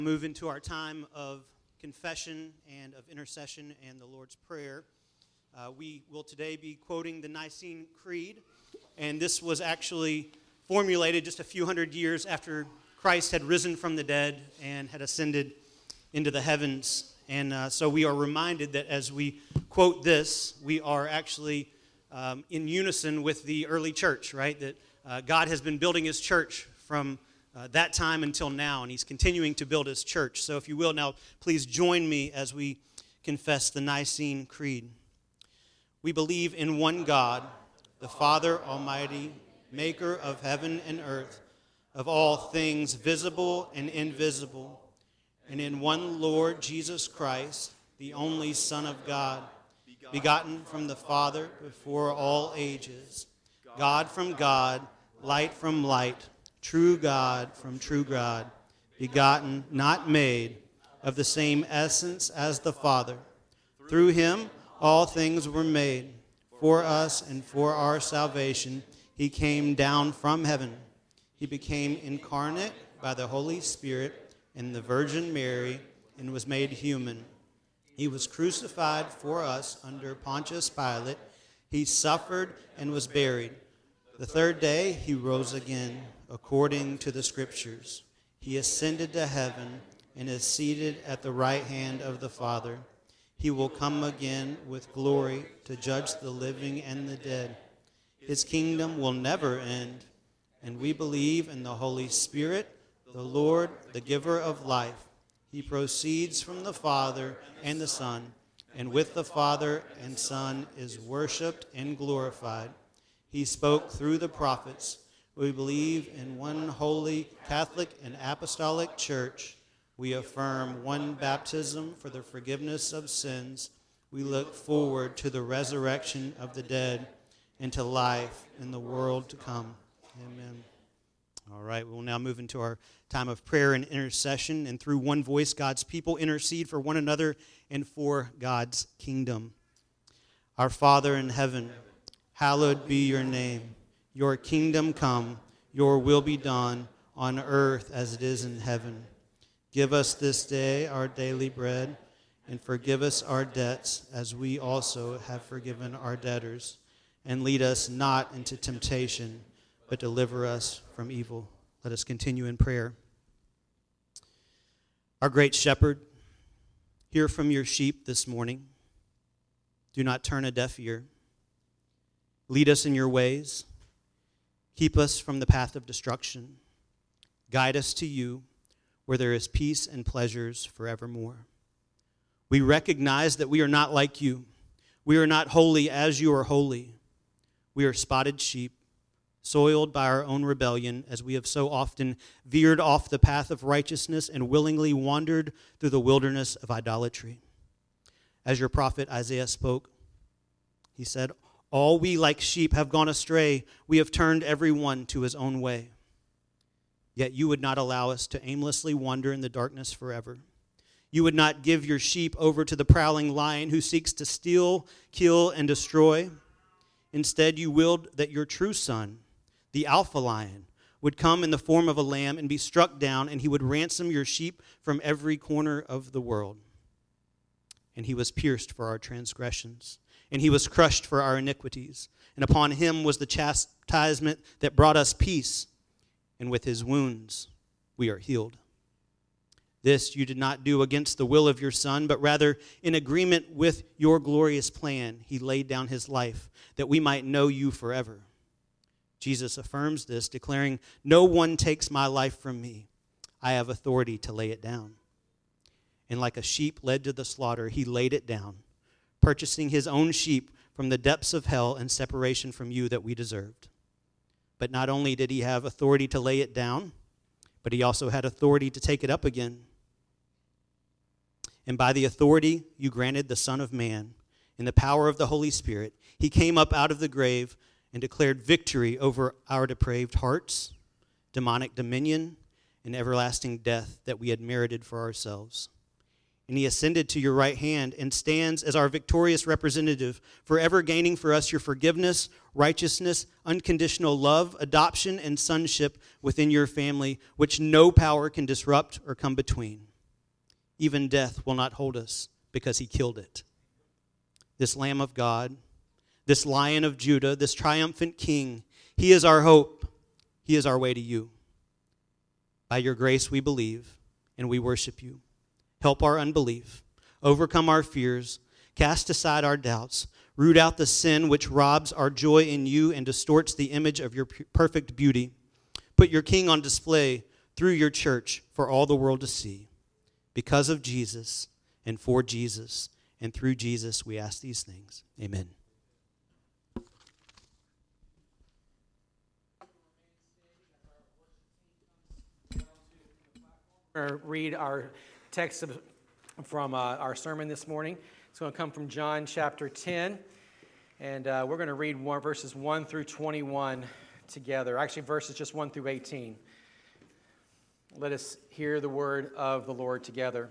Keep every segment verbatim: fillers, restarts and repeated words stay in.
Move into our time of confession and of intercession and the Lord's Prayer. Uh, we will today be quoting the Nicene Creed, and this was actually formulated just a few hundred years after Christ had risen from the dead and had ascended into the heavens. And uh, so we are reminded that as we quote this, we are actually um, in unison with the early church, right? That uh, God has been building his church from Uh, that time until now, and he's continuing to build his church. So if you will, now please join me as we confess the Nicene Creed. We believe in one God, the Father Almighty, maker of heaven and earth, of all things visible and invisible, and in one Lord Jesus Christ, the only Son of God, begotten from the Father before all ages, God from God, light from light, true God from true God, begotten, not made, of the same essence as the Father. Through him all things were made. For us and for our salvation he came down from heaven. He became incarnate by the Holy Spirit and the Virgin Mary and was made human. He was crucified for us under Pontius Pilate. He suffered and was buried. The third day he rose again, according to the Scriptures. He ascended to heaven and is seated at the right hand of the Father. He will come again with glory to judge the living and the dead. His kingdom will never end, and we believe in the Holy Spirit, the Lord, the giver of life. He proceeds from the Father and the Son, and with the Father and Son is worshiped and glorified. He spoke through the prophets. We believe in one holy, Catholic, and apostolic church. We affirm one baptism for the forgiveness of sins. We look forward to the resurrection of the dead and to life in the world to come. Amen. All right, we'll now move into our time of prayer and intercession, and through one voice, God's people intercede for one another and for God's kingdom. Our Father in heaven, hallowed be your name. Your kingdom come, your will be done on earth as it is in heaven. Give us this day our daily bread, and forgive us our debts as we also have forgiven our debtors. And lead us not into temptation, but deliver us from evil. Let us continue in prayer. Our great shepherd, hear from your sheep this morning. Do not turn a deaf ear. Lead us in your ways. Keep us from the path of destruction. Guide us to you, where there is peace and pleasures forevermore. We recognize that we are not like you. We are not holy as you are holy. We are spotted sheep, soiled by our own rebellion, as we have so often veered off the path of righteousness and willingly wandered through the wilderness of idolatry. As your prophet Isaiah spoke, he said, all we like sheep have gone astray. We have turned every one to his own way. Yet you would not allow us to aimlessly wander in the darkness forever. You would not give your sheep over to the prowling lion who seeks to steal, kill, and destroy. Instead, you willed that your true son, the Alpha Lion, would come in the form of a lamb and be struck down, and he would ransom your sheep from every corner of the world. And he was pierced for our transgressions, and he was crushed for our iniquities. And upon him was the chastisement that brought us peace. And with his wounds we are healed. This you did not do against the will of your Son, but rather in agreement with your glorious plan, he laid down his life, that we might know you forever. Jesus affirms this, declaring, no one takes my life from me. I have authority to lay it down. And like a sheep led to the slaughter, he laid it down, purchasing his own sheep from the depths of hell and separation from you that we deserved. But not only did he have authority to lay it down, but he also had authority to take it up again. And by the authority you granted the Son of Man, in the power of the Holy Spirit, he came up out of the grave and declared victory over our depraved hearts, demonic dominion, and everlasting death that we had merited for ourselves. And he ascended to your right hand and stands as our victorious representative, forever gaining for us your forgiveness, righteousness, unconditional love, adoption, and sonship within your family, which no power can disrupt or come between. even death will not hold us because he killed it. This Lamb of God, this Lion of Judah, this triumphant King, he is our hope. He is our way to you. By your grace we believe and we worship you. Help our unbelief. Overcome our fears. Cast aside our doubts. Root out the sin which robs our joy in you and distorts the image of your perfect beauty. Put your King on display through your church for all the world to see. Because of Jesus and for Jesus and through Jesus we ask these things. Amen. We're going to read our text from uh, our sermon this morning. It's going to come from John chapter ten, and uh, we're going to read one, verses one through twenty-one together. Actually, verses just one through eighteen. Let us hear the word of the Lord together.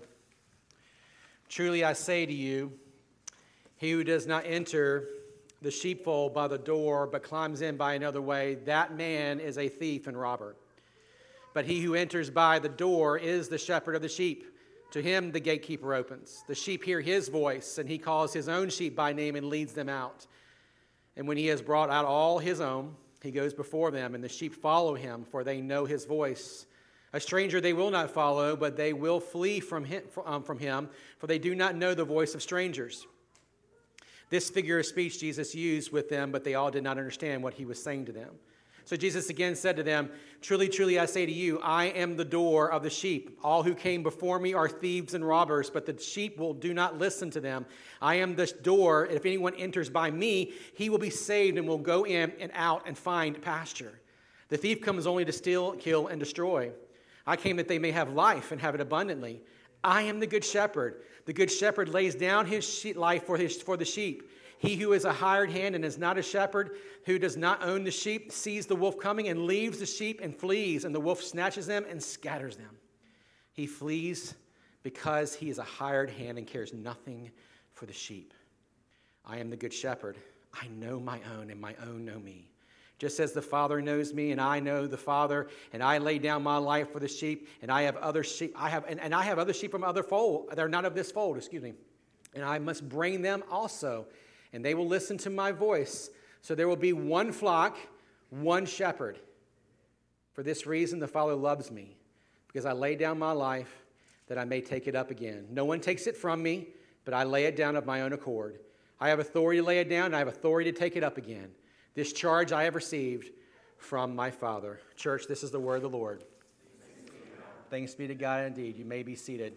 Truly I say to you, he who does not enter the sheepfold by the door, but climbs in by another way, that man is a thief and robber. But he who enters by the door is the shepherd of the sheep. To him the gatekeeper opens. The sheep hear his voice, and he calls his own sheep by name and leads them out. And when he has brought out all his own, he goes before them, and the sheep follow him, for they know his voice. A stranger they will not follow, but they will flee from him, um, from him, for they do not know the voice of strangers. This figure of speech Jesus used with them, but they all did not understand what he was saying to them. So Jesus again said to them, Truly, truly, I say to you, I am the door of the sheep. All who came before me are thieves and robbers, but the sheep will do not listen to them. I am the door. If anyone enters by me, he will be saved and will go in and out and find pasture. The thief comes only to steal, kill, and destroy. I came that they may have life and have it abundantly. I am the good shepherd. The good shepherd lays down his life for, his, for the sheep. He who is a hired hand and is not a shepherd, who does not own the sheep, sees the wolf coming and leaves the sheep and flees, and the wolf snatches them and scatters them. He flees because he is a hired hand and cares nothing for the sheep. I am the good shepherd. I know my own, and my own know me. Just as the Father knows me, and I know the Father, and I lay down my life for the sheep, and I have other sheep. I have, and, and I have other sheep from other fold. They're not of this fold, excuse me. And I must bring them also, and they will listen to my voice. So there will be one flock, one shepherd. For this reason, the Father loves me, because I lay down my life that I may take it up again. No one takes it from me, but I lay it down of my own accord. I have authority to lay it down, and I have authority to take it up again. This charge I have received from my Father. Church, this is the word of the Lord. Thanks be to God indeed. You may be seated.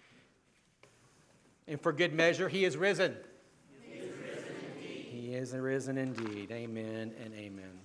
And for good measure, he is risen. He is risen indeed. He is risen indeed. Amen and amen.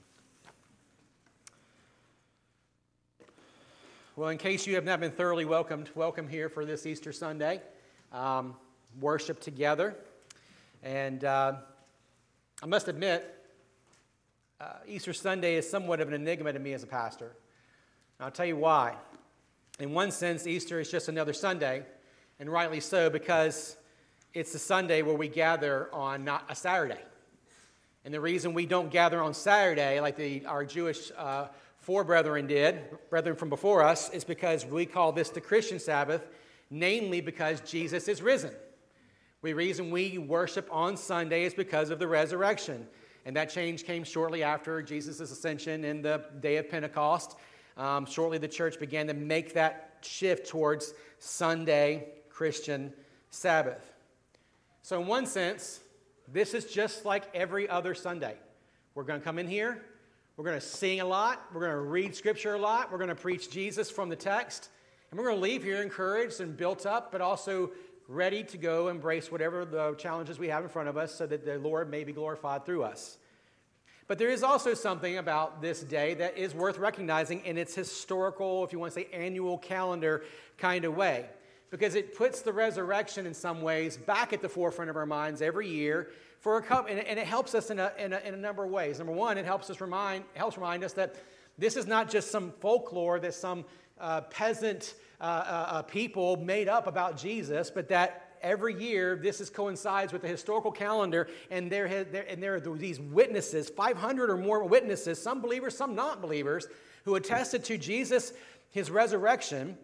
Well, in case you have not been thoroughly welcomed, welcome here for this Easter Sunday. Um, worship together. And uh, I must admit, Uh, Easter Sunday is somewhat of an enigma to me as a pastor. And I'll tell you why. In one sense, Easter is just another Sunday, and rightly so, because it's a Sunday where we gather on not a Saturday. And the reason we don't gather on Saturday like the, our Jewish uh, forebrethren did, brethren from before us, is because we call this the Christian Sabbath, namely because Jesus is risen. The reason we worship on Sunday is because of the resurrection. And that change came shortly after Jesus' ascension in the day of Pentecost. Um, shortly, the church began to make that shift towards Sunday Christian Sabbath. So in one sense, this is just like every other Sunday. We're going to come in here. We're going to sing a lot. We're going to read Scripture a lot. We're going to preach Jesus from the text. And we're going to leave here encouraged and built up, but also ready to go embrace whatever the challenges we have in front of us so that the Lord may be glorified through us. But there is also something about this day that is worth recognizing in its historical, if you want to say annual calendar kind of way, because it puts the resurrection in some ways back at the forefront of our minds every year for a couple, and it helps us in a, in a, in a number of ways. Number one, it helps us remind, helps remind us that this is not just some folklore that some uh, peasant uh, uh, people made up about Jesus, but that every year this is coincides with the historical calendar, and there, has, there, and there are these witnesses, five hundred or more witnesses, some believers, some not believers, who attested to Jesus, his resurrection,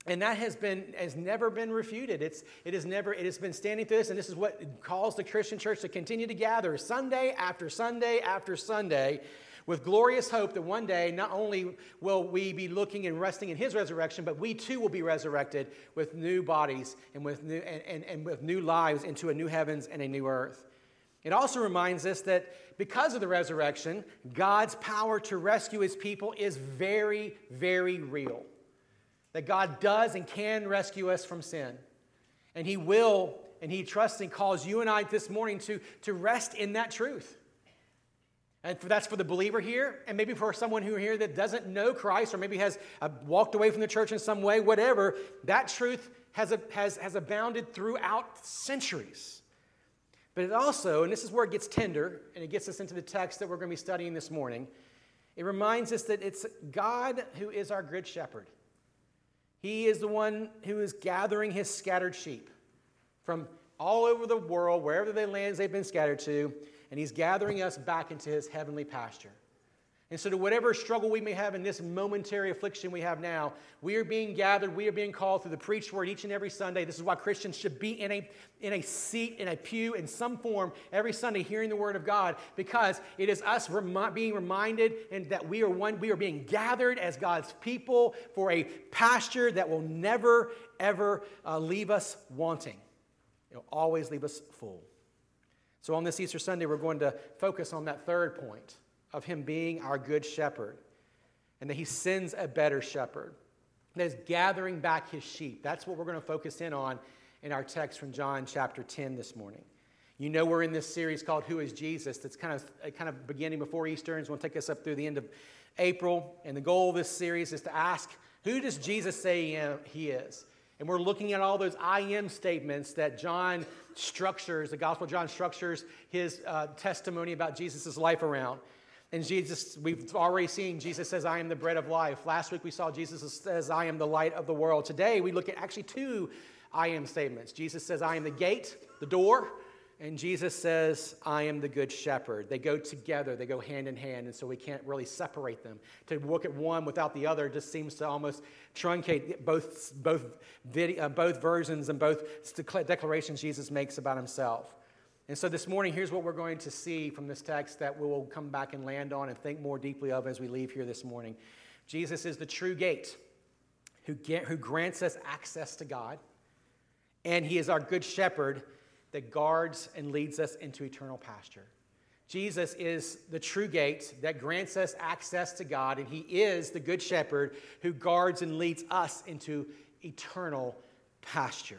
And that has been has never been refuted. It's it has never it has been standing through this, and this is what calls the Christian church to continue to gather Sunday after Sunday after Sunday, with glorious hope that one day not only will we be looking and resting in his resurrection, but we too will be resurrected with new bodies and with new and, and, and with new lives into a new heavens and a new earth. It also reminds us that because of the resurrection, God's power to rescue his people is very, very real. That God does and can rescue us from sin. And he will, and he trusts and calls you and I this morning to, to rest in that truth. And for, that's for the believer here, and maybe for someone who here that doesn't know Christ, or maybe has uh, walked away from the church in some way, whatever, that truth has, a, has, has abounded throughout centuries. But it also, and this is where it gets tender, and it gets us into the text that we're going to be studying this morning, it reminds us that it's God who is our good shepherd. He is the one who is gathering his scattered sheep from all over the world, wherever they lands they've been scattered to, and he's gathering us back into his heavenly pasture. And so to whatever struggle we may have in this momentary affliction we have now, we are being gathered, we are being called through the preached word each and every Sunday. This is why Christians should be in a, in a seat, in a pew, in some form every Sunday hearing the word of God, because it is us remi- being reminded and that we are one, we are being gathered as God's people for a pasture that will never, ever uh, leave us wanting. It will always leave us full. So on this Easter Sunday, we're going to focus on that third point of him being our good shepherd, and that he sends a better shepherd that is gathering back his sheep. That's what we're going to focus in on in our text from John chapter ten this morning. You know we're in this series called Who is Jesus? That's kind of kind of beginning before Easter, and it's going to take us up through the end of April. And the goal of this series is to ask, who does Jesus say he is? And we're looking at all those I am statements that John structures, the Gospel of John structures his uh, testimony about Jesus' life around. And Jesus, we've already seen, Jesus says, I am the bread of life. Last week we saw Jesus says, I am the light of the world. Today we look at actually two I am statements. Jesus says, I am the gate, the door. And Jesus says, I am the good shepherd. They go together. They go hand in hand. And so we can't really separate them. To look at one without the other just seems to almost truncate both, both, video, uh, both versions and both declarations Jesus makes about himself. And so this morning, here's what we're going to see from this text that we will come back and land on and think more deeply of as we leave here this morning. Jesus is the true gate who, get, who grants us access to God, and he is our good shepherd that guards and leads us into eternal pasture. Jesus is the true gate that grants us access to God, and he is the good shepherd who guards and leads us into eternal pasture.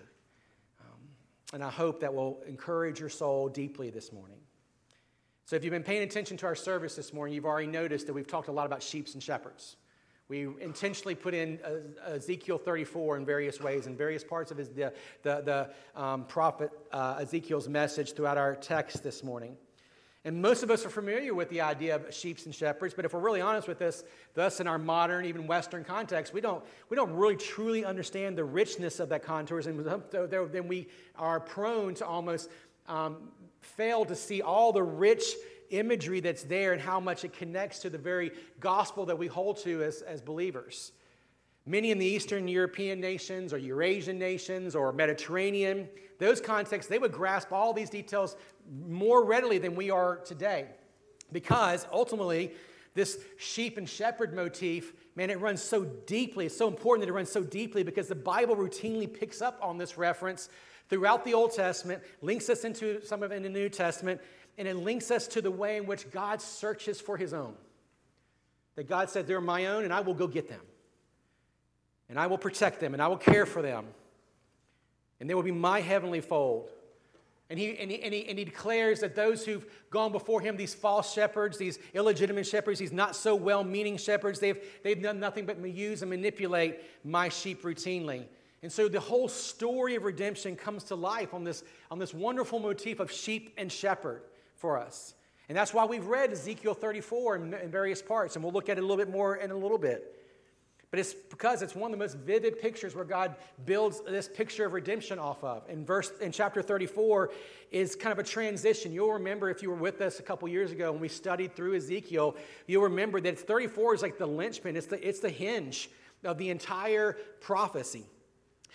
And I hope that will encourage your soul deeply this morning. So if you've been paying attention to our service this morning, you've already noticed that we've talked a lot about sheep and shepherds. We intentionally put in uh, Ezekiel thirty-four in various ways, in various parts of his, the, the, the um, prophet uh, Ezekiel's message throughout our text this morning. And most of us are familiar with the idea of sheep and shepherds, but if we're really honest with this, thus in our modern, even Western context, we don't we don't really truly understand the richness of that contours, and then we are prone to almost um, fail to see all the rich imagery that's there and how much it connects to the very gospel that we hold to as, as believers. Many in the Eastern European nations or Eurasian nations or Mediterranean, those contexts, they would grasp all these details more readily than we are today. Because ultimately, this sheep and shepherd motif, man, it runs so deeply. It's so important that it runs so deeply because the Bible routinely picks up on this reference throughout the Old Testament, links us into some of it in the New Testament, and it links us to the way in which God searches for his own. That God said, they're my own, and I will go get them. And I will protect them, and I will care for them. And they will be my heavenly fold. And he, and, he, and, he, and he declares that those who've gone before him, these false shepherds, these illegitimate shepherds, these not so well-meaning shepherds, they've, they've done nothing but use and manipulate my sheep routinely. And so the whole story of redemption comes to life on this, on this wonderful motif of sheep and shepherd for us. And that's why we've read Ezekiel thirty-four in, in various parts, and we'll look at it a little bit more in a little bit. But it's because it's one of the most vivid pictures where God builds this picture of redemption off of. In verse, in chapter thirty-four is kind of a transition. You'll remember if you were with us a couple years ago when we studied through Ezekiel, you'll remember that thirty-four is like the linchpin. It's the, it's the hinge of the entire prophecy.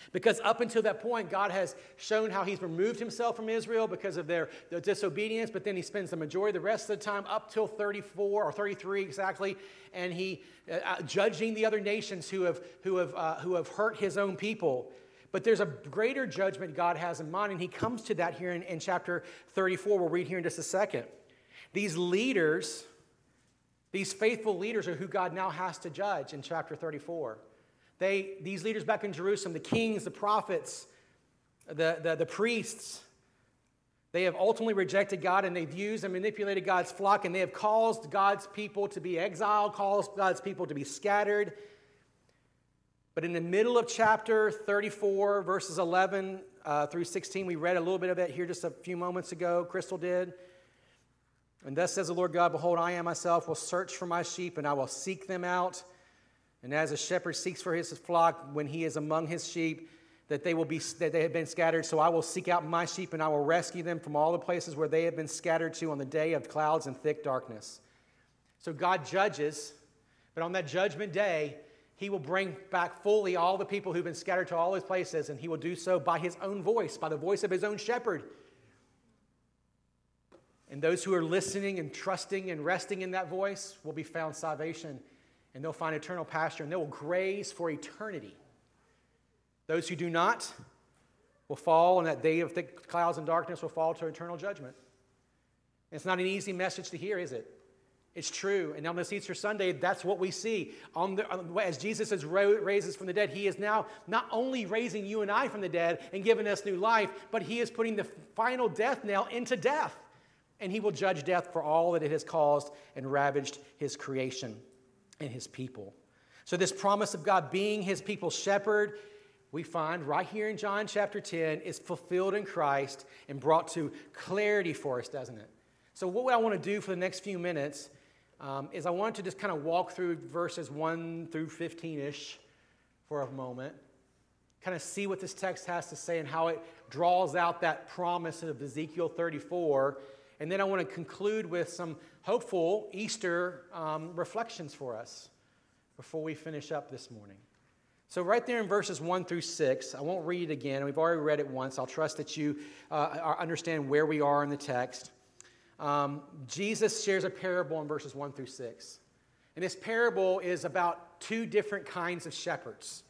Because up until that point, God has shown how he's removed himself from Israel because of their, their disobedience, but then he spends the majority of the rest of the time up till thirty-four or thirty-three exactly, and he uh, judging the other nations who have, who, have, uh, who have hurt his own people. But there's a greater judgment God has in mind, and he comes to that here in, in chapter thirty-four. We'll read here in just a second. These leaders, these faithful leaders are who God now has to judge in chapter thirty-four. They, these leaders back in Jerusalem, the kings, the prophets, the, the, the priests, they have ultimately rejected God, and they've used and manipulated God's flock, and they have caused God's people to be exiled, caused God's people to be scattered. But in the middle of chapter thirty-four, verses eleven uh, through sixteen, we read a little bit of that here just a few moments ago. Crystal did. And thus says the Lord God, behold, I am myself will search for my sheep, and I will seek them out. And as a shepherd seeks for his flock when he is among his sheep, that they will be that they have been scattered, so I will seek out my sheep, and I will rescue them from all the places where they have been scattered to on the day of clouds and thick darkness. So God judges, but on that judgment day, he will bring back fully all the people who've been scattered to all those places, and he will do so by his own voice, by the voice of his own shepherd. And those who are listening and trusting and resting in that voice will be found salvation, and they'll find eternal pasture, and they will graze for eternity. Those who do not will fall, and that day of thick clouds and darkness will fall to eternal judgment. And it's not an easy message to hear, is it? It's true. And on this Easter Sunday, that's what we see. On the, on, as Jesus is ro- raises from the dead, he is now not only raising you and I from the dead and giving us new life, but he is putting the final death nail into death. And he will judge death for all that it has caused and ravaged his creation and his people. So this promise of God being his people's shepherd, we find right here in John chapter ten, is fulfilled in Christ and brought to clarity for us, doesn't it? So what I want to do for the next few minutes um, is I want to just kind of walk through verses one through fifteen-ish for a moment, kind of see what this text has to say and how it draws out that promise of Ezekiel thirty-four. And then I want to conclude with some hopeful Easter um, reflections for us before we finish up this morning. So right there in verses one through six, I won't read it again. We've already read it once. I'll trust that you uh, understand where we are in the text. Um, Jesus shares a parable in verses one through six. And this parable is about two different kinds of shepherds.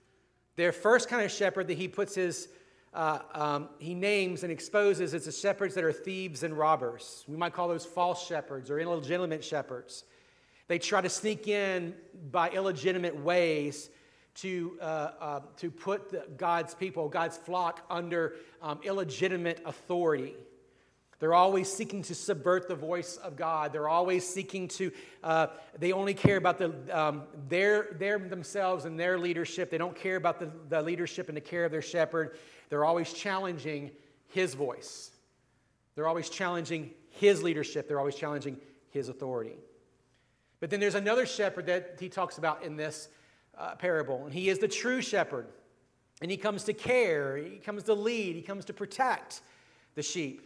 Their first kind of shepherd that he puts his Uh, um, he names and exposes as the shepherds that are thieves and robbers. We might call those false shepherds or illegitimate shepherds. They try to sneak in by illegitimate ways to, uh, uh, to put the, God's people, God's flock, under um, illegitimate authority. They're always seeking to subvert the voice of God. They're always seeking to, uh, they only care about the, um, their, their themselves and their leadership. They don't care about the, the leadership and the care of their shepherd. They're always challenging his voice. They're always challenging his leadership. They're always challenging his authority. But then there's another shepherd that he talks about in this uh, parable, and he is the true shepherd. And he comes to care, he comes to lead, he comes to protect the sheep.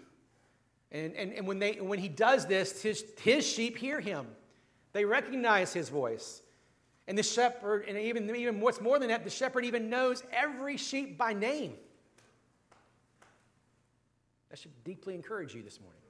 And, and, and when, they, when he does this, his, his sheep hear him. They recognize his voice. And the shepherd, and even, even what's more than that, the shepherd even knows every sheep by name. That should deeply encourage you this morning.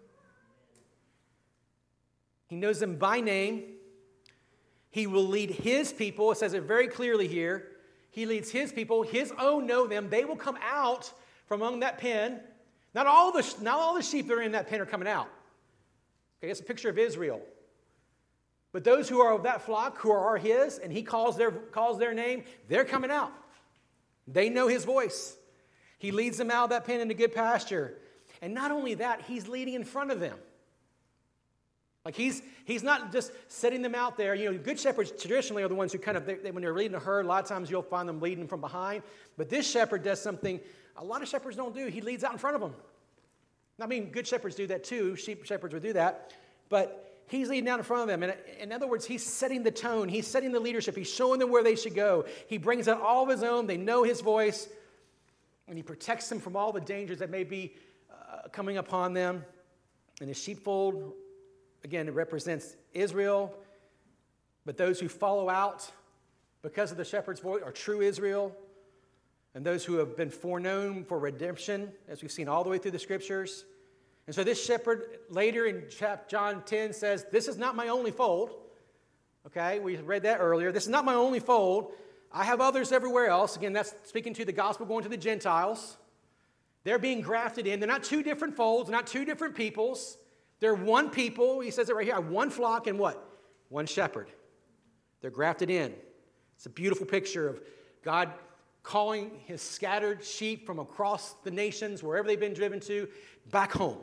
He knows them by name. He will lead his people. It says it very clearly here. He leads his people. His own know them. They will come out from among that pen. Not all the, not all the sheep that are in that pen are coming out. Okay, it's a picture of Israel. But those who are of that flock, who are his, and he calls their, calls their name, they're coming out. They know his voice. He leads them out of that pen into good pasture. And not only that, he's leading in front of them. Like he's he's not just setting them out there. You know, good shepherds traditionally are the ones who kind of, they, when they're leading a herd, a lot of times you'll find them leading from behind. But this shepherd does something a lot of shepherds don't do. He leads out in front of them. I mean, good shepherds do that too. Sheep shepherds would do that. But he's leading out in front of them. And in other words, he's setting the tone. He's setting the leadership. He's showing them where they should go. He brings out all of his own. They know his voice. And he protects them from all the dangers that may be uh, coming upon them. And his sheepfold, again, it represents Israel. But those who follow out because of the shepherd's voice are true Israel. and those who have been foreknown for redemption, as we've seen all the way through the Scriptures. And so this shepherd later in John ten says, this is not my only fold. Okay, we read that earlier. This is not my only fold. I have others everywhere else. Again, that's speaking to the gospel going to the Gentiles. They're being grafted in. They're not two different folds, not two different peoples. They're one people. He says it right here. I have one flock and what? One shepherd. They're grafted in. It's a beautiful picture of God calling his scattered sheep from across the nations, wherever they've been driven to, back home.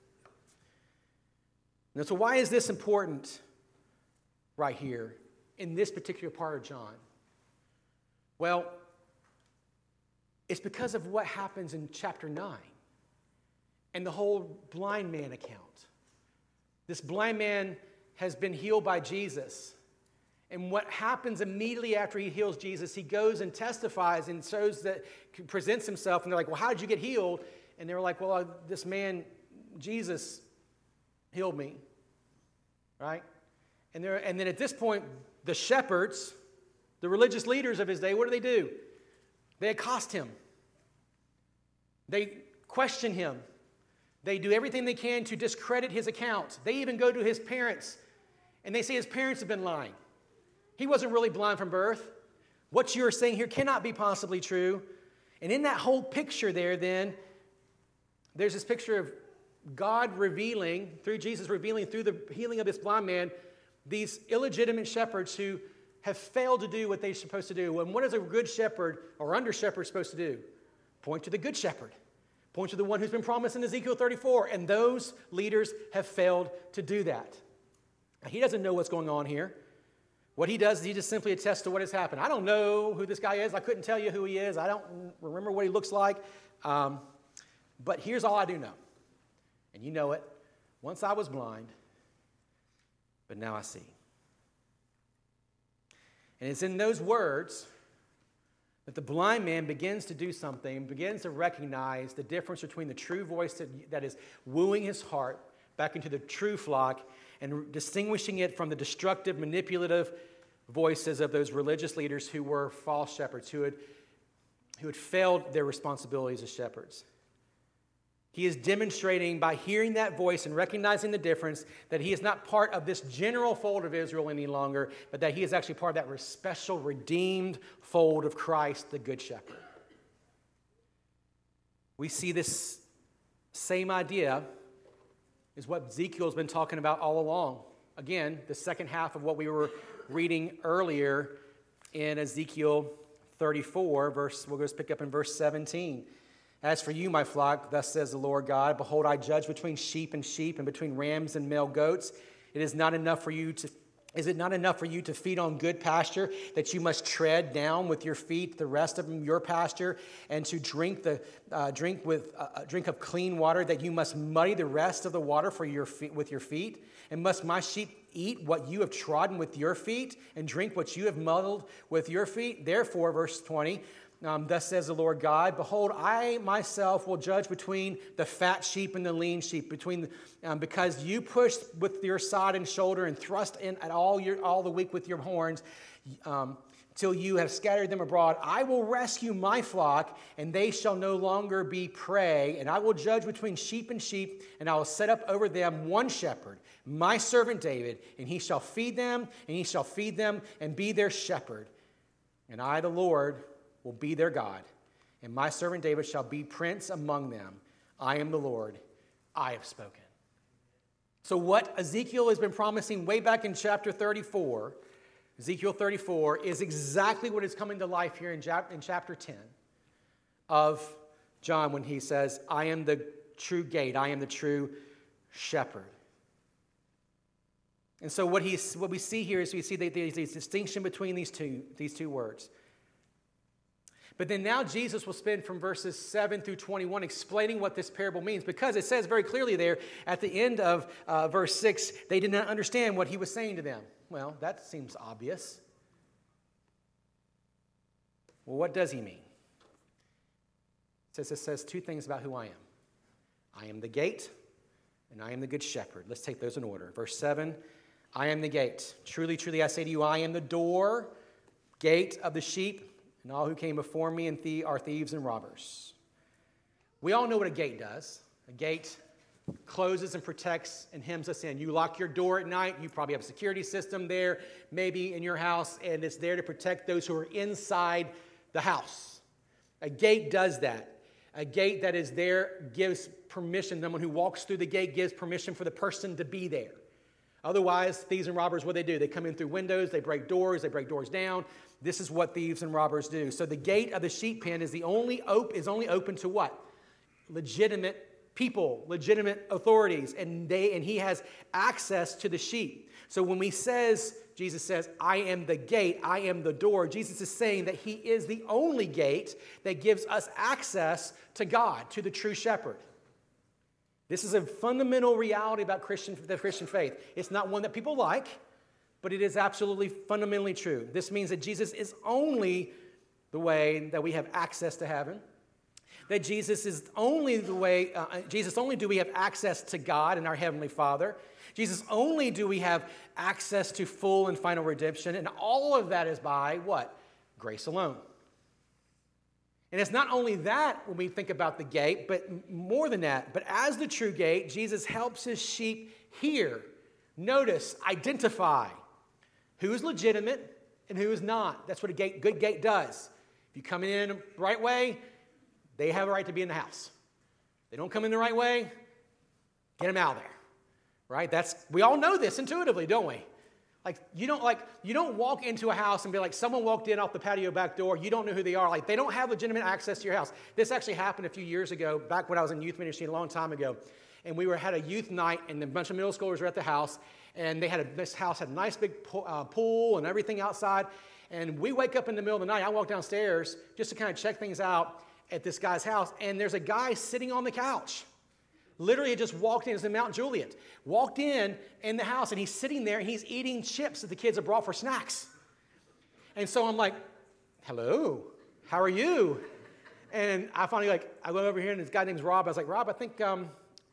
And so why is this important right here in this particular part of John? Well, it's because of what happens in chapter nine and the whole blind man account. This blind man has been healed by Jesus. And what happens immediately after he heals Jesus, he goes and testifies and shows that, presents himself. And they're like, well, how did you get healed? And they were like, well, uh, this man, Jesus, healed me. Right? And, there, and then at this point, the shepherds, the religious leaders of his day, what do they do? They accost him. They question him. They do everything they can to discredit his account. They even go to his parents, and they say his parents have been lying. He wasn't really blind from birth. What you're saying here cannot be possibly true. And in that whole picture there, then, there's this picture of God revealing, through Jesus revealing, through the healing of this blind man, these illegitimate shepherds who have failed to do what they're supposed to do. And what is a good shepherd or under shepherd supposed to do? Point to the good shepherd. Point to the one who's been promised in Ezekiel thirty-four. And those leaders have failed to do that. Now, he doesn't know what's going on here. What he does is he just simply attests to what has happened. I don't know who this guy is. I couldn't tell you who he is. I don't remember what he looks like. Um, but here's all I do know. And you know it. Once I was blind, but now I see. And it's in those words that the blind man begins to do something, begins to recognize the difference between the true voice that, that is wooing his heart back into the true flock and distinguishing it from the destructive, manipulative voices of those religious leaders who were false shepherds, who had, who had failed their responsibilities as shepherds. He is demonstrating by hearing that voice and recognizing the difference that he is not part of this general fold of Israel any longer, but that he is actually part of that special, redeemed fold of Christ, the Good Shepherd. We see this same idea is what Ezekiel's been talking about all along. Again, the second half of what we were reading earlier in Ezekiel thirty-four, verse, we'll just pick up in verse seventeen. As for you, my flock, thus says the Lord God, behold, I judge between sheep and sheep and between rams and male goats. It is not enough for you to Is it not enough for you to feed on good pasture, that you must tread down with your feet the rest of your pasture, and to drink the uh, drink with uh, drink of clean water, that you must muddy the rest of the water for your feet, with your feet? And must my sheep eat what you have trodden with your feet, and drink what you have muddled with your feet? Therefore, verse twenty. Um, thus says the Lord God, behold, I myself will judge between the fat sheep and the lean sheep, between um, because you pushed with your side and shoulder and thrust in at all your all the weak with your horns, um, till you have scattered them abroad. I will rescue my flock, and they shall no longer be prey. And I will judge between sheep and sheep, and I will set up over them one shepherd, my servant David, and he shall feed them, and he shall feed them, and be their shepherd. And I, the Lord, will be their God, and my servant David shall be prince among them. I am the Lord, I have spoken. So what Ezekiel has been promising way back in chapter thirty-four, Ezekiel thirty-four, is exactly what is coming to life here in chapter ten of John when he says, I am the true gate, I am the true shepherd. And so what, he, what we see here is we see that there's a distinction between these two, these two words. But then now Jesus will spend from verses seven through twenty-one explaining what this parable means, because it says very clearly there at the end of uh, verse six, they did not understand what he was saying to them. Well, that seems obvious. Well, what does he mean? It says, it says two things about who I am. I am the gate, and I am the good shepherd. Let's take those in order. Verse seven, I am the gate. Truly, truly, I say to you, I am the door, gate of the sheep. and all who came before me and thie- are thieves and robbers. We all know what a gate does. A gate closes and protects and hems us in. You lock your door at night. You probably have a security system there, maybe in your house, and it's there to protect those who are inside the house. A gate does that. A gate that is there gives permission. Someone who walks through the gate gives permission for the person to be there. Otherwise, thieves and robbers, what do they do? They come in through windows, they break doors, they break doors down. This is what thieves and robbers do. So the gate of the sheep pen is the only op- is only open to what? Legitimate people, legitimate authorities, and they and he has access to the sheep. So when he says, Jesus says, I am the gate, I am the door, Jesus is saying that he is the only gate that gives us access to God, to the true shepherd. This is a fundamental reality about Christian, the Christian faith. It's not one that people like, but it is absolutely fundamentally true. This means that Jesus is only the way that we have access to heaven. That Jesus is only the way, uh, Jesus only do we have access to God and our Heavenly Father. Jesus only do we have access to full and final redemption. And all of that is by what? Grace alone. And it's not only that when we think about the gate, but more than that. But as the true gate, Jesus helps his sheep hear, notice, identify who is legitimate and who is not. That's what a gate, good gate does. If you come in the right way, they have a right to be in the house. They don't come in the right way, get them out of there. Right? That's we all know this intuitively, don't we? Like you don't like you don't walk into a house and be like, someone walked in off the patio back door, you don't know who they are. Like they don't have legitimate access to your house. This actually happened a few years ago, back when I was in youth ministry a long time ago. And we were had a youth night, and a bunch of middle schoolers were at the house, and they had a this house had a nice big pool, uh, pool and everything outside. And we wake up in the middle of the night. I walk downstairs just to kind of check things out at this guy's house, and there's a guy sitting on the couch. Literally had just walked in, it's in Mount Juliet, walked in in the house, and he's sitting there, and he's eating chips that the kids have brought for snacks. And so I'm like, hello, how are you? And I finally, like, I go over here, and this guy named Rob. I was like, Rob, I think um,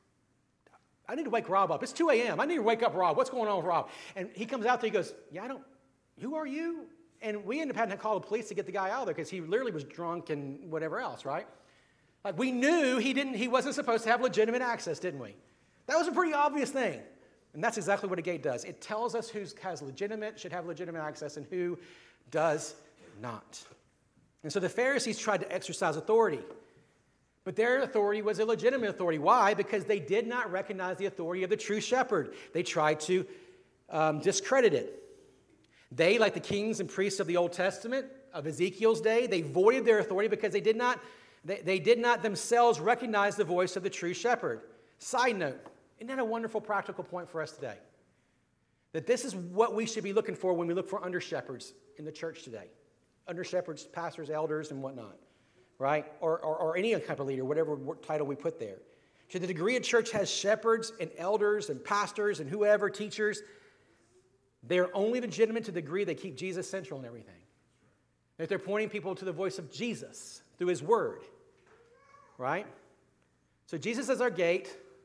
I need to wake Rob up. It's two a.m. I need to wake up Rob. What's going on with Rob? And he comes out there, he goes, yeah, I don't, who are you? And we ended up having to call the police to get the guy out of there because he literally was drunk and whatever else, right? Like we knew he didn't, he wasn't supposed to have legitimate access, didn't we? That was a pretty obvious thing. And that's exactly what a gate does. It tells us who has legitimate, should have legitimate access, and who does not. And so the Pharisees tried to exercise authority. But their authority was illegitimate authority. Why? Because they did not recognize the authority of the true shepherd. They tried to um, discredit it. They, like the kings and priests of the Old Testament, of Ezekiel's day, they voided their authority because they did not They, they did not themselves recognize the voice of the true shepherd. Side note, isn't that a wonderful practical point for us today? That this is what we should be looking for when we look for under-shepherds in the church today. Under-shepherds, pastors, elders, and whatnot, right? Or, or, or any type of leader, whatever title we put there. To the degree a church has shepherds and elders and pastors and whoever, teachers, they're only legitimate to the degree they keep Jesus central in everything. That they're pointing people to the voice of Jesus through his word, right? So Jesus is our gate.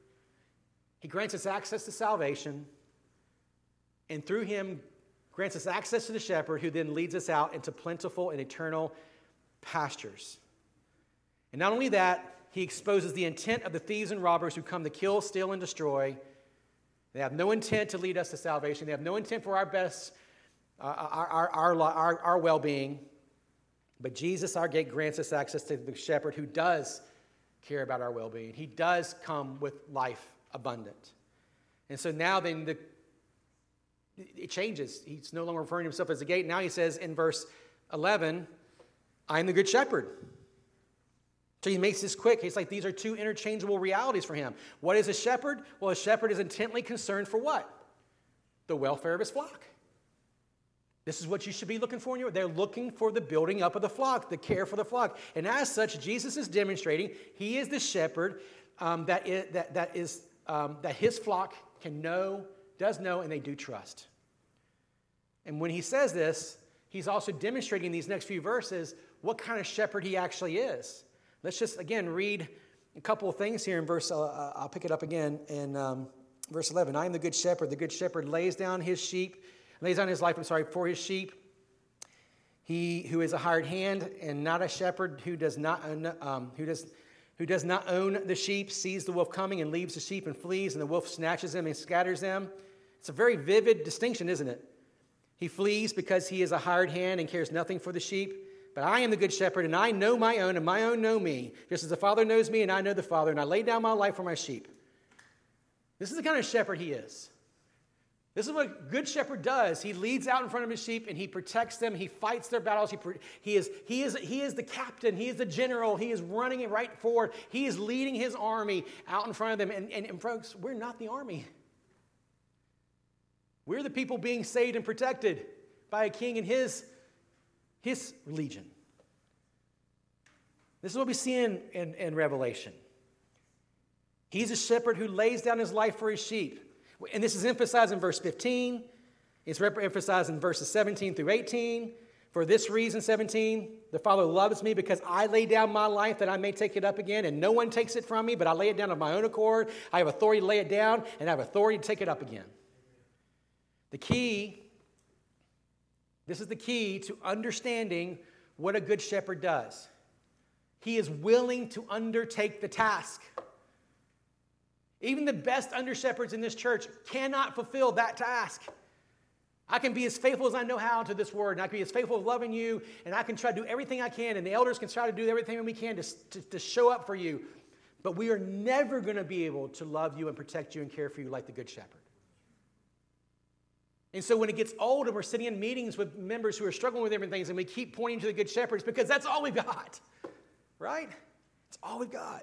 He grants us access to salvation, and through him grants us access to the shepherd, who then leads us out into plentiful and eternal pastures. And not only that, he exposes the intent of the thieves and robbers who come to kill, steal, and destroy. They have no intent to lead us to salvation. They have no intent for our best, uh, our, our, our, our, our well-being. But Jesus, our gate, grants us access to the shepherd who does care about our well-being. He does come with life abundant. And so now then the, it changes. He's no longer referring to himself as the gate. Now he says in verse eleven, I am the good shepherd. So he makes this quick. He's like, these are two interchangeable realities for him. What is a shepherd? Well, a shepherd is intently concerned for what? The welfare of his flock. This is what you should be looking for in your. They're looking for the building up of the flock, the care for the flock. And as such, Jesus is demonstrating he is the shepherd um, that is, that, that, is, um, that his flock can know, does know, and they do trust. And when he says this, he's also demonstrating in these next few verses what kind of shepherd he actually is. Let's just, again, read a couple of things here in verse, uh, I'll pick it up again in um, verse eleven. I am the good shepherd. The good shepherd lays down his sheep, lays down his life, I'm sorry, for his sheep. He who is a hired hand and not a shepherd, who does not own, um, who does who does not own the sheep, sees the wolf coming and leaves the sheep and flees, and the wolf snatches them and scatters them. It's a very vivid distinction, isn't it? He flees because he is a hired hand and cares nothing for the sheep. But I am the good shepherd, and I know my own, and my own know me, just as the Father knows me, and I know the Father, and I lay down my life for my sheep. This is the kind of shepherd he is. This is what a good shepherd does. He leads out in front of his sheep, and he protects them. He fights their battles. He, he, is, he, is, he is the captain. He is the general. He is running it right forward. He is leading his army out in front of them. And, and, and folks, we're not the army. We're the people being saved and protected by a king and his, his legion. This is what we see in, in, in Revelation. He's a shepherd who lays down his life for his sheep. And this is emphasized in verse fifteen. It's emphasized in verses seventeen through eighteen. For this reason, seventeen, the Father loves me because I lay down my life that I may take it up again, and no one takes it from me, but I lay it down of my own accord. I have authority to lay it down, and I have authority to take it up again. The key, this is the key to understanding what a good shepherd does. He is willing to undertake the task. Even the best under-shepherds in this church cannot fulfill that task. I can be as faithful as I know how to this word, and I can be as faithful as loving you, and I can try to do everything I can, and the elders can try to do everything we can to, to, to show up for you. But we are never going to be able to love you and protect you and care for you like the Good Shepherd. And so when it gets old and we're sitting in meetings with members who are struggling with different things, and we keep pointing to the Good Shepherd, it's because that's all we've got, right? It's all we've got.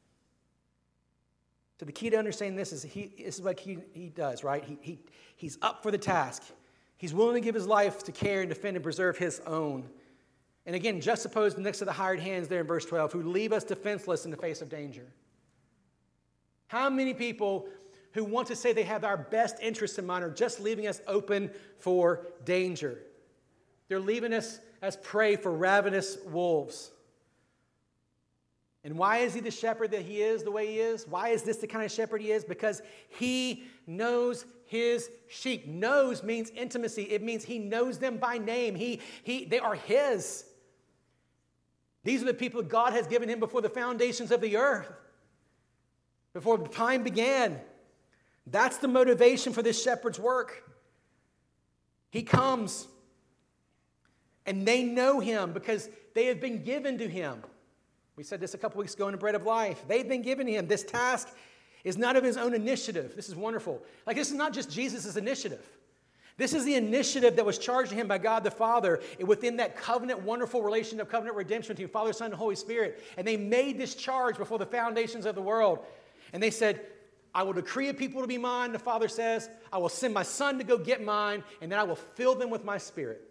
So the key to understanding this is he, this is what he, he does, right? He, he, he's up for the task. He's willing to give his life to care and defend and preserve his own. And again, juxtaposed next to the hired hands there in verse twelve, who leave us defenseless in the face of danger. How many people who want to say they have our best interests in mind are just leaving us open for danger? They're leaving us as prey for ravenous wolves. And why is he the shepherd that he is the way he is? Why is this the kind of shepherd he is? Because he knows his sheep. Knows means intimacy. It means he knows them by name. He, he, they are his. These are the people God has given him before the foundations of the earth, before time began. That's the motivation for this shepherd's work. He comes, and they know him because they have been given to him. We said this a couple weeks ago in the Bread of Life. They've been given to him. This task is not of his own initiative. This is wonderful. Like, this is not just Jesus' initiative. This is the initiative that was charged to him by God the Father within that covenant, wonderful relation of covenant redemption between Father, Son, and Holy Spirit. And they made this charge before the foundations of the world. And they said, I will decree a people to be mine, the Father says. I will send my Son to go get mine, and then I will fill them with my Spirit.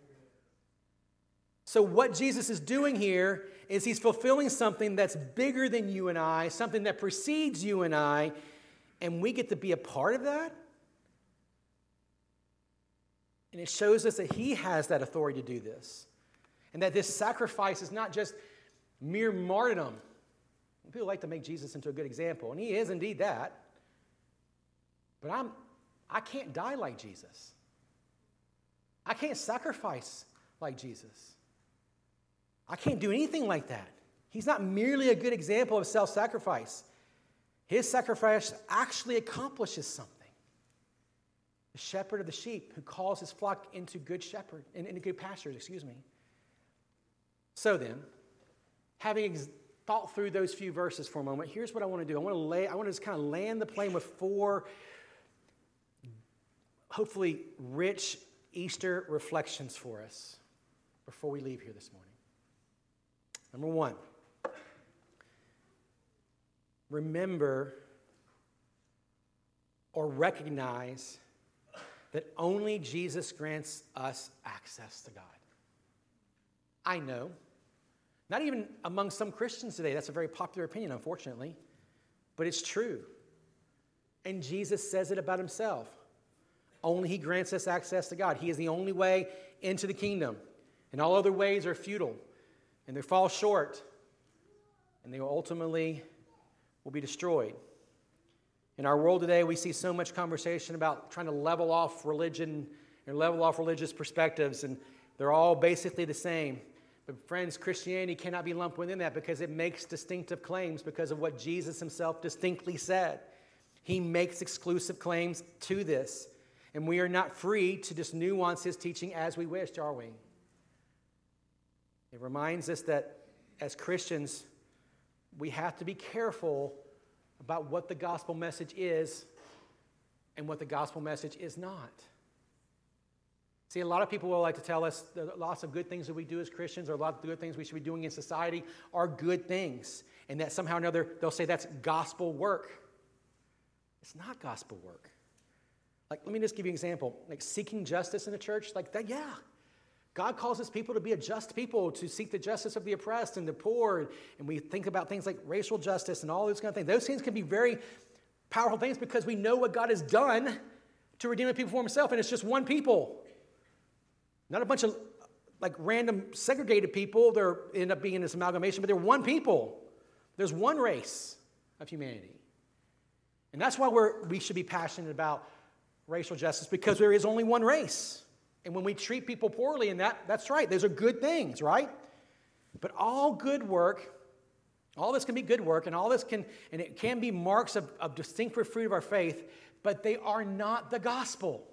So what Jesus is doing here is he's fulfilling something that's bigger than you and I, something that precedes you and I, and we get to be a part of that. And it shows us that he has that authority to do this, and that this sacrifice is not just mere martyrdom. People like to make Jesus into a good example, and he is indeed that. But I'm, I can't die like Jesus. I can't sacrifice like Jesus. I can't do anything like that. He's not merely a good example of self-sacrifice. His sacrifice actually accomplishes something. The shepherd of the sheep who calls his flock into good shepherd, into good pastures, excuse me. So then, having ex- thought through those few verses for a moment, here's what I want to do. I want to lay, I want to just kind of land the plane with four, hopefully rich Easter reflections for us before we leave here this morning. Number one, remember or recognize that only Jesus grants us access to God. I know, not even among some Christians today, that's a very popular opinion, unfortunately, but it's true. And Jesus says it about himself. Only he grants us access to God. He is the only way into the kingdom, and all other ways are futile. And they fall short, and they ultimately will be destroyed. In our world today, we see so much conversation about trying to level off religion and level off religious perspectives. And They're all basically the same. But friends, Christianity cannot be lumped within that because it makes distinctive claims because of what Jesus himself distinctly said. He makes exclusive claims to this. And we are not free to just nuance his teaching as we wish, are we? It reminds us that as Christians, we have to be careful about what the gospel message is and what the gospel message is not. See, a lot of people will like to tell us that lots of good things that we do as Christians or a lot of good things we should be doing in society are good things. And that somehow or another, they'll say that's gospel work. It's not gospel work. Like, let me just give you an example. Like seeking justice in the church, like that, yeah. God calls his people to be a just people, to seek the justice of the oppressed and the poor. And we think about things like racial justice and all those kind of things. Those things can be very powerful things because we know what God has done to redeem the people for himself. And it's just one people. Not a bunch of like random segregated people. They end up being this amalgamation, but they're one people. There's one race of humanity. And that's why we're, we should be passionate about racial justice, because there is only one race. And when we treat people poorly, and that, that's right, those are good things, right? But all good work, all this can be good work, and all this can, and it can be marks of, of distinctive fruit of our faith, but they are not the gospel.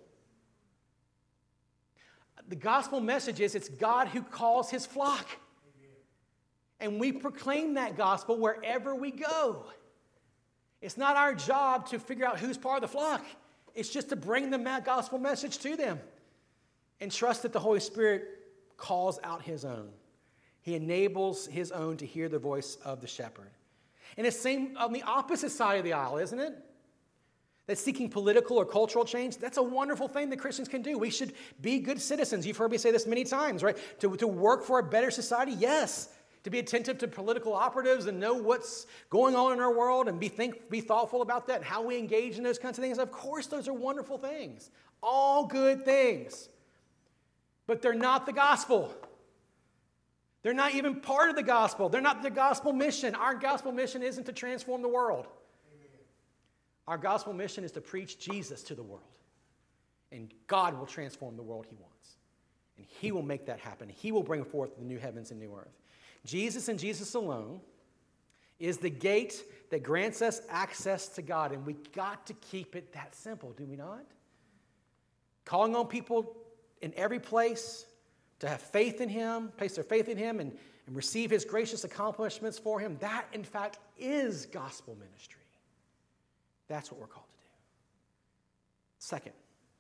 The gospel message is it's God who calls his flock. And we proclaim that gospel wherever we go. It's not our job to figure out who's part of the flock. It's just to bring the gospel message to them and trust that the Holy Spirit calls out his own. He enables his own to hear the voice of the shepherd. And it's same on the opposite side of the aisle, isn't it? That seeking political or cultural change, that's a wonderful thing that Christians can do. We should be good citizens. You've heard me say this many times, right? To, to work for a better society, yes. To be attentive to political operatives and know what's going on in our world and be think, be thoughtful about that and how we engage in those kinds of things. Of course, those are wonderful things. All good things. But they're not the gospel. They're not even part of the gospel. They're not the gospel mission. Our gospel mission isn't to transform the world. Our gospel mission is to preach Jesus to the world. And God will transform the world he wants. And he will make that happen. He will bring forth the new heavens and new earth. Jesus and Jesus alone is the gate that grants us access to God. And we got to keep it that simple, do we not? Calling on people in every place to have faith in him, place their faith in him, and, and receive his gracious accomplishments for him. That, in fact, is gospel ministry. That's what we're called to do. Second,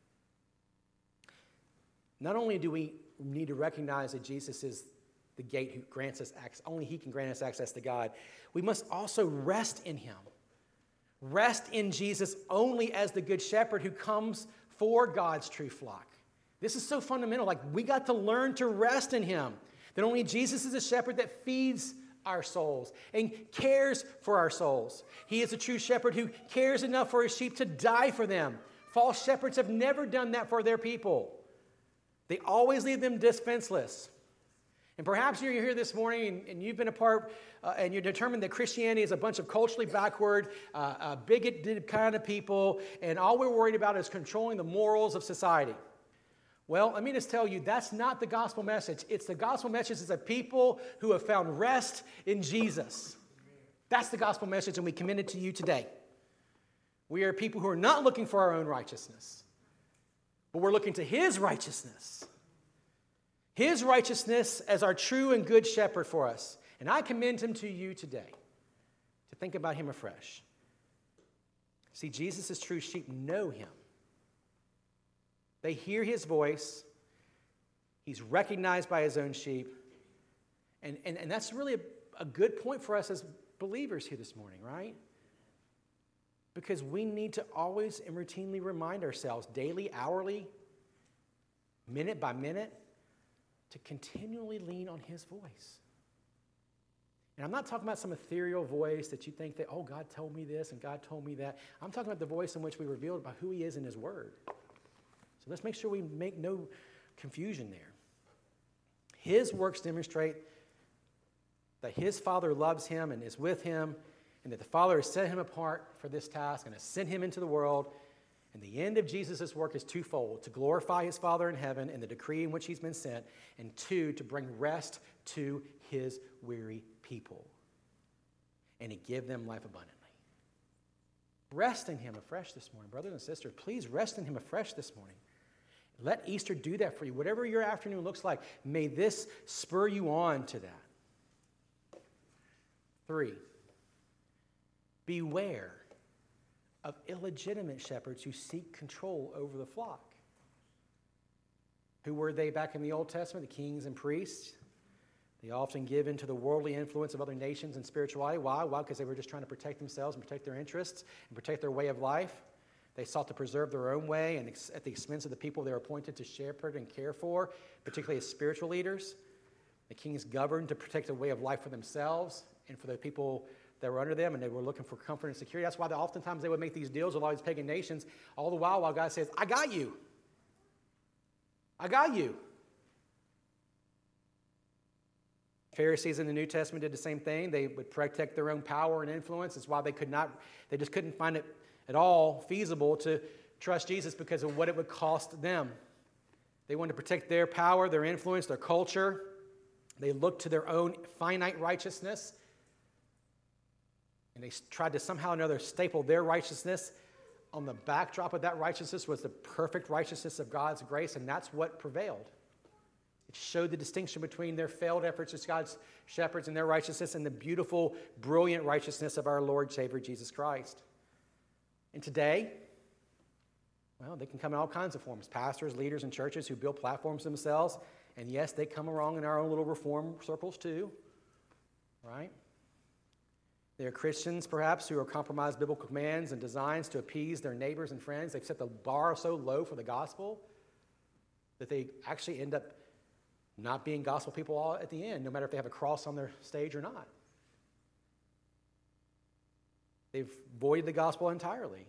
not only do we need to recognize that Jesus is the gate who grants us access, only he can grant us access to God, we must also rest in him. Rest in Jesus only as the good shepherd who comes for God's true flock. This is so fundamental. Like, we got to learn to rest in him. That only Jesus is a shepherd that feeds our souls and cares for our souls. He is a true shepherd who cares enough for his sheep to die for them. False shepherds have never done that for their people. They always leave them defenseless. And perhaps you're here this morning and, and you've been a part uh, and you're determined that Christianity is a bunch of culturally backward, uh, uh, bigoted kind of people, and all we're worried about is controlling the morals of society. Well, let me just tell you, that's not the gospel message. It's the gospel message is a people who have found rest in Jesus. That's the gospel message, and we commend it to you today. We are people who are not looking for our own righteousness, but we're looking to his righteousness. His righteousness as our true and good shepherd for us. And I commend him to you today to think about him afresh. See, Jesus' true sheep know him. They hear his voice. He's recognized by his own sheep. And, and, and that's really a, a good point for us as believers here this morning, right? Because we need to always and routinely remind ourselves, daily, hourly, minute by minute, to continually lean on his voice. And I'm not talking about some ethereal voice that you think that, oh, God told me this and God told me that. I'm talking about the voice in which we revealed about who he is in his word. So let's make sure we make no confusion there. His works demonstrate that his Father loves him and is with him, and that the Father has set him apart for this task and has sent him into the world, And the end of Jesus' work is twofold: to glorify his Father in heaven in the decree in which he's been sent, and two, to bring rest to his weary people and to give them life abundantly. Rest in him afresh this morning. Brothers and sisters, please rest in him afresh this morning. Let Easter do that for you. Whatever your afternoon looks like, may this spur you on to that. Three, beware of illegitimate shepherds who seek control over the flock. Who were they back in the Old Testament? The kings and priests. They often give in to the worldly influence of other nations and spirituality. Why? Why? Because they were just trying to protect themselves and protect their interests and protect their way of life. They sought to preserve their own way and ex- at the expense of the people they were appointed to shepherd and care for, particularly as spiritual leaders. The kings governed to protect a way of life for themselves and for the people that were under them, and they were looking for comfort and security. That's why they, oftentimes they would make these deals with all these pagan nations, all the while while God says, I got you. I got you. Pharisees in the New Testament did the same thing. They would protect their own power and influence. That's why they could not, they just couldn't find it at all feasible to trust Jesus because of what it would cost them. They wanted to protect their power, their influence, their culture. They looked to their own finite righteousness, and they tried to somehow or another staple their righteousness. On the backdrop of that righteousness was the perfect righteousness of God's grace, and that's what prevailed. It showed the distinction between their failed efforts as God's shepherds and their righteousness and the beautiful, brilliant righteousness of our Lord Savior Jesus Christ. And today, well, they can come in all kinds of forms. Pastors, leaders, and churches who build platforms themselves. And yes, they come along in our own little reform circles too, right? There are Christians, perhaps, who have compromised biblical commands and designs to appease their neighbors and friends. They've set the bar so low for the gospel that they actually end up not being gospel people all at the end, no matter if they have a cross on their stage or not. They've voided the gospel entirely.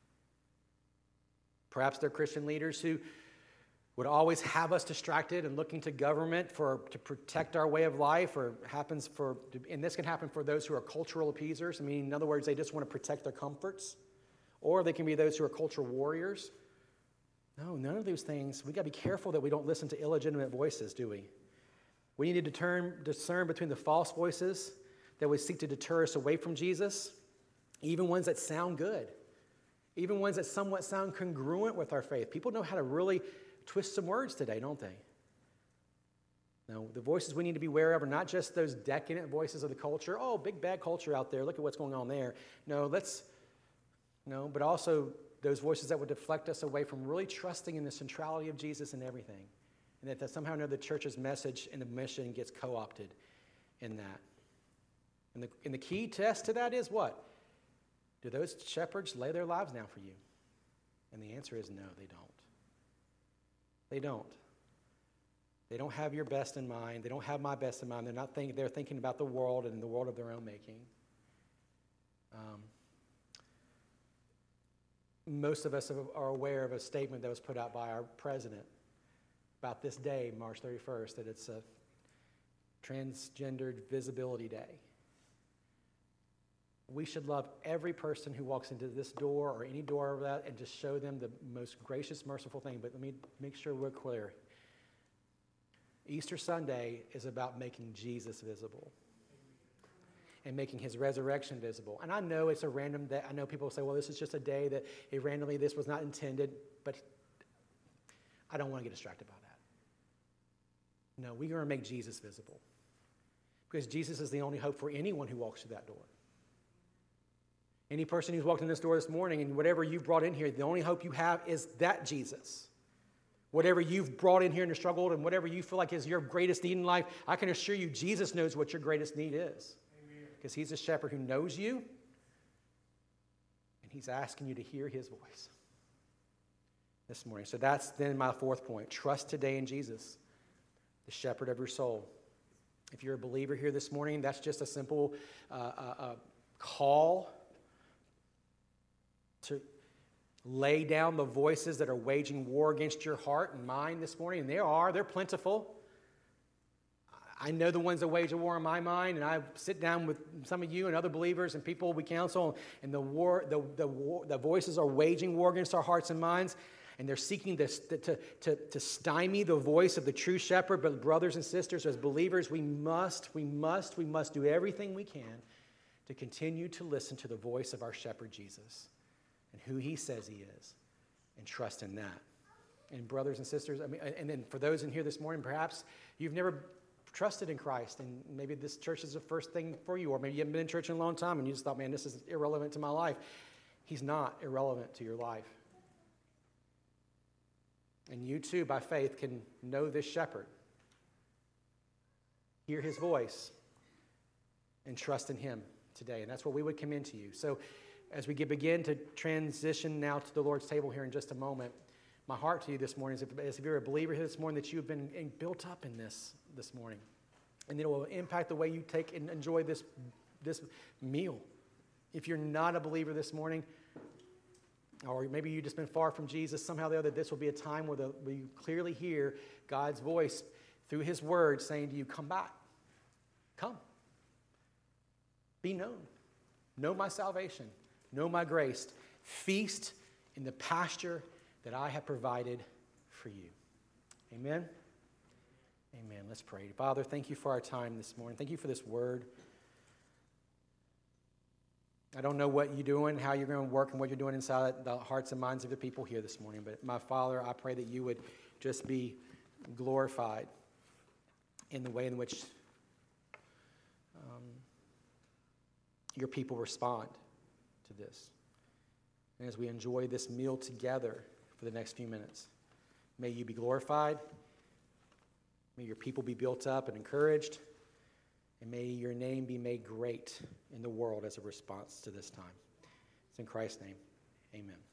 Perhaps they're Christian leaders who would always have us distracted and looking to government for to protect our way of life, or happens for, and this can happen for those who are cultural appeasers. I mean, in other words, they just want to protect their comforts. Or they can be those who are cultural warriors. No, none of those things. We got to be careful that we don't listen to illegitimate voices, do we? We need to discern, discern between the false voices that would seek to deter us away from Jesus, even ones that sound good, even ones that somewhat sound congruent with our faith. People know how to really twist some words today, don't they? No, the voices we need to be aware of are not just those decadent voices of the culture. Oh, big bad culture out there. Look at what's going on there. No, let's, no, but also those voices that would deflect us away from really trusting in the centrality of Jesus in everything. And that, that somehow or another the church's message and the mission gets co-opted in that. And the, and the key test to that is what? Do those shepherds lay their lives down for you? And the answer is no, they don't. They don't. They don't have your best in mind. They don't have my best in mind. They're not thinking, they're thinking about the world and the world of their own making. Um, most of us are aware of a statement that was put out by our president about this day, March thirty-first, that it's a transgendered visibility day. We should love every person who walks into this door or any door of that and just show them the most gracious, merciful thing. But let me make sure we're clear. Easter Sunday is about making Jesus visible and making his resurrection visible. And I know it's a random day. I know people say, well, this is just a day that it randomly, this was not intended. But I don't want to get distracted by that. No, we're going to make Jesus visible. Because Jesus is the only hope for anyone who walks through that door. Any person who's walked in this door this morning and whatever you've brought in here, the only hope you have is that Jesus. Whatever you've brought in here and struggled and whatever you feel like is your greatest need in life, I can assure you Jesus knows what your greatest need is. Amen. Because he's a shepherd who knows you and he's asking you to hear his voice this morning. So that's then my fourth point. Trust today in Jesus, the shepherd of your soul. If you're a believer here this morning, that's just a simple uh, uh, uh, call to lay down the voices that are waging war against your heart and mind this morning. And there are, they're plentiful. I know the ones that wage a war in my mind, and I sit down with some of you and other believers and people we counsel, and the war, the, the, war, the voices are waging war against our hearts and minds, and they're seeking to, to, to, to stymie the voice of the true shepherd. But brothers and sisters, as believers, we must, we must, we must do everything we can to continue to listen to the voice of our shepherd Jesus and who he says he is, and trust in that. And brothers and sisters, I mean, and then for those in here this morning, perhaps you've never trusted in Christ, and maybe this church is the first thing for you, or maybe you haven't been in church in a long time and you just thought, man, this is irrelevant to my life. He's not irrelevant to your life. And you too, by faith, can know this shepherd, hear his voice, and trust in him today. And that's what we would commend to you. So as we begin to transition now to the Lord's table here in just a moment, my heart to you this morning is if, as if you're a believer here this morning, that you've been built up in this this morning. And it will impact the way you take and enjoy this, this meal. If you're not a believer this morning, or maybe you've just been far from Jesus, somehow or the other, this will be a time where, the, where you clearly hear God's voice through his word saying to you, come back. Come. Be known. Know my salvation. Know my grace. Feast in the pasture that I have provided for you. Amen? Amen. Let's pray. Father, thank you for our time this morning. Thank you for this word. I don't know what you're doing, how you're going to work, and what you're doing inside the hearts and minds of the people here this morning. But my Father, I pray that you would just be glorified in the way in which um, your people respond to this. And as we enjoy this meal together for the next few minutes, may you be glorified. May your people be built up and encouraged. And may your name be made great in the world as a response to this time. It's in Christ's name. Amen.